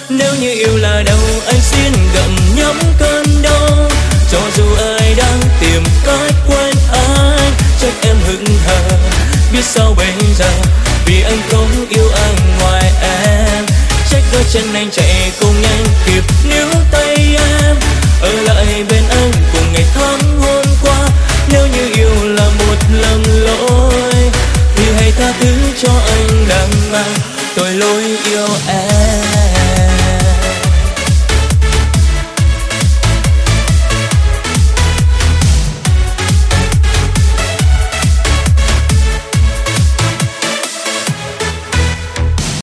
Nếu như yêu là đau anh xin gặm nhấm cơn đau. Cho dù ai đang tìm cách quên anh, trách em hững hờ biết sao bây giờ, vì anh không yêu ai ngoài em. Trách đôi chân anh chạy không nhanh kịp níu